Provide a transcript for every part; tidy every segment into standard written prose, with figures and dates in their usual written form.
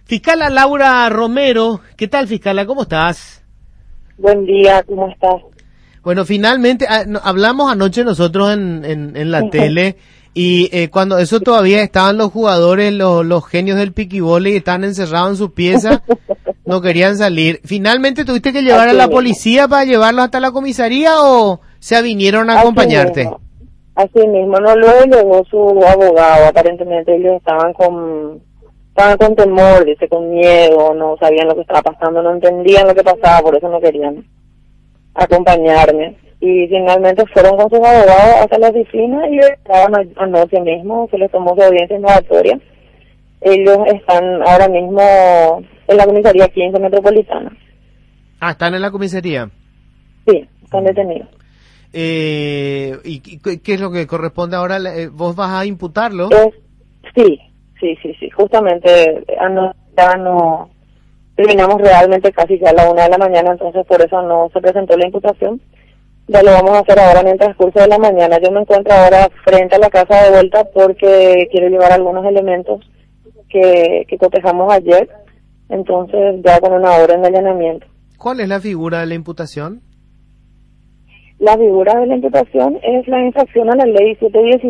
Fiscala Laura Romero, ¿qué tal, fiscala? ¿Cómo estás? Buen día, ¿cómo estás? Bueno, finalmente hablamos anoche nosotros en la tele y cuando eso todavía estaban los jugadores, los genios del piquibole y estaban encerrados en su pieza, no querían salir. ¿Finalmente tuviste que llevar a la policía para llevarlos hasta la comisaría o se vinieron a acompañarte? Así mismo, no, luego llegó su abogado, aparentemente ellos estaban con temor, dice, con miedo, no sabían lo que estaba pasando, no entendían lo que pasaba, por eso no querían acompañarme. Y finalmente fueron con sus abogados hasta la oficina y estaban anoche mismo, se les tomó su audiencia indagatoria. Ellos están ahora mismo en la comisaría 15 Metropolitana. Ah, ¿están en la comisaría? Sí, están detenidos. ¿Y qué es lo que corresponde ahora? ¿Vos vas a imputarlo? Sí. Justamente ya no terminamos realmente casi ya a la 1 de la mañana, entonces por eso no se presentó la imputación. Ya lo vamos a hacer ahora en el transcurso de la mañana. Yo me encuentro ahora frente a la casa de vuelta porque quiero llevar algunos elementos que cotejamos ayer, entonces ya con una orden de allanamiento. ¿Cuál es la figura de la imputación? La figura de la imputación es la infracción a la ley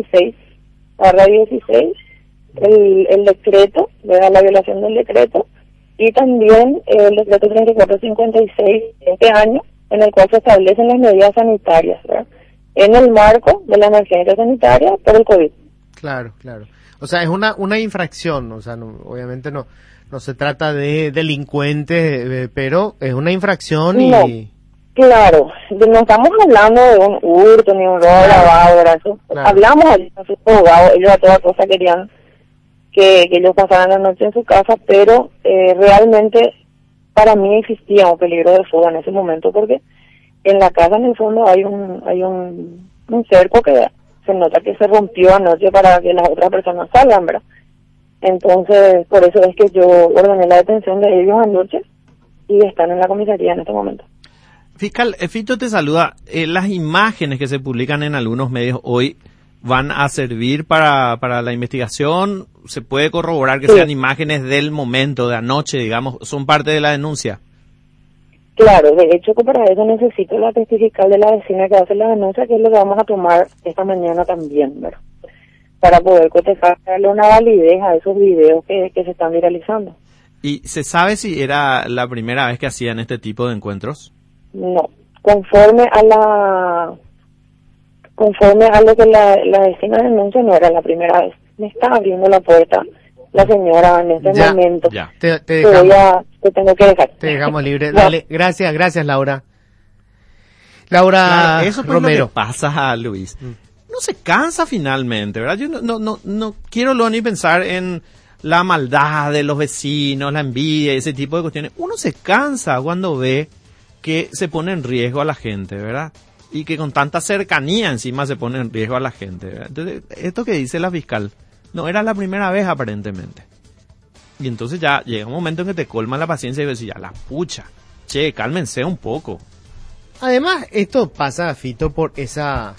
716/16, el decreto, la violación del decreto, y también el decreto 3456 de este año, en el cual se establecen las medidas sanitarias, ¿verdad?, en el marco de la emergencia sanitaria por el COVID. Claro. O sea, es una infracción, o sea, obviamente no se trata de delincuentes, pero es una infracción y... No, claro, no estamos hablando de un hurto ni un robo lavado, ¿verdad? Claro. Hablamos a sus abogados, ellos a toda cosa querían que ellos pasaran la noche en su casa, pero realmente para mí existía un peligro de fuga en ese momento, porque en la casa en el fondo hay un cerco que se nota que se rompió anoche para que las otras personas salgan, ¿verdad? Entonces, por eso es que yo ordené la detención de ellos anoche y están en la comisaría en este momento. Fiscal, Fito te saluda. Las imágenes que se publican en algunos medios hoy van a servir para la investigación. ¿Se puede corroborar que sean imágenes del momento, de anoche, digamos? ¿Son parte de la denuncia? Claro, de hecho que para eso necesito la testifical de la vecina que hace la denuncia, que es lo que vamos a tomar esta mañana también, ¿verdad?, para poder cotejar, darle una validez a esos videos que se están viralizando. ¿Y se sabe si era la primera vez que hacían este tipo de encuentros? No, conforme a lo que la vecina denuncia, no era la primera vez. Me está abriendo la puerta la señora en este momento. Ya. Te tengo que dejar. Te dejamos libre. Dale, gracias Laura. Laura, claro, eso Romero. Es lo que pasa, Luis. No se cansa finalmente, ¿verdad? Yo no quiero ni pensar en la maldad de los vecinos, la envidia y ese tipo de cuestiones. Uno se cansa cuando ve que se pone en riesgo a la gente, ¿verdad? Y que con tanta cercanía encima se pone en riesgo a la gente, ¿verdad? Entonces, esto que dice la fiscal no era la primera vez aparentemente. Y entonces ya llega un momento en que te colma la paciencia y decís, ya la pucha, che, cálmense un poco. Además, esto pasa, Fito, por esa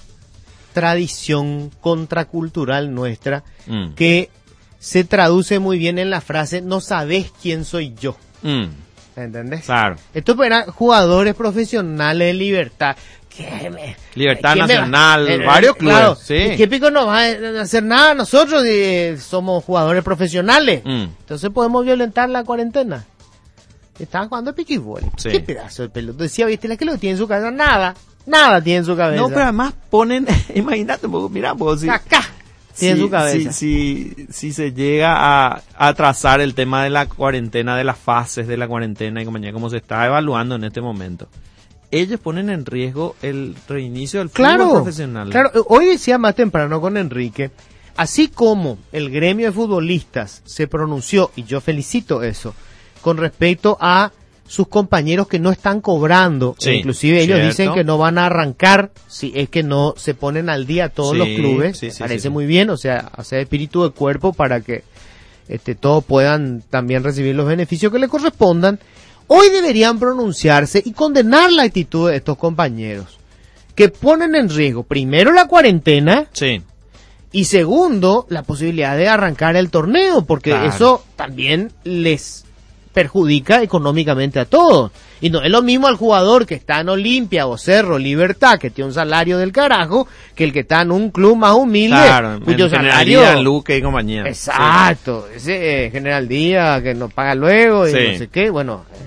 tradición contracultural nuestra que se traduce muy bien en la frase, no sabés quién soy yo. ¿Entendés? Claro. Estos eran jugadores profesionales de Libertad. Libertad Nacional, varios clubes. Claro, sí. ¿Qué pico no va a hacer nada? Nosotros somos jugadores profesionales. Entonces podemos violentar la cuarentena. Estaban jugando piquibol. Sí. Qué pedazo de pelota. Decía, ¿viste? La que lo tiene en su cabeza. Nada tiene en su cabeza. No, pero además ponen, imagínate un poco, mira, pues, acá tiene en su cabeza. Si se llega a trazar el tema de la cuarentena, de las fases de la cuarentena y compañía, como se está evaluando en este momento, ellos ponen en riesgo el reinicio del fútbol profesional. Claro, hoy decía más temprano con Enrique, así como el gremio de futbolistas se pronunció, y yo felicito eso, con respecto a sus compañeros que no están cobrando, inclusive ellos dicen que no van a arrancar si es que no se ponen al día todos los clubes, parece muy bien, o sea, hacer espíritu de cuerpo para que todos puedan también recibir los beneficios que les correspondan. Hoy deberían pronunciarse y condenar la actitud de estos compañeros que ponen en riesgo primero la cuarentena Y segundo, la posibilidad de arrancar el torneo, porque Claro. eso también les perjudica económicamente a todos. Y no es lo mismo al jugador que está en Olimpia o Cerro Libertad, que tiene un salario del carajo, que el que está en un club más humilde, Claro, cuyo en salario... General Día, Luque y compañía. Exacto, ese General Díaz que nos paga luego y Sí. no sé qué, bueno,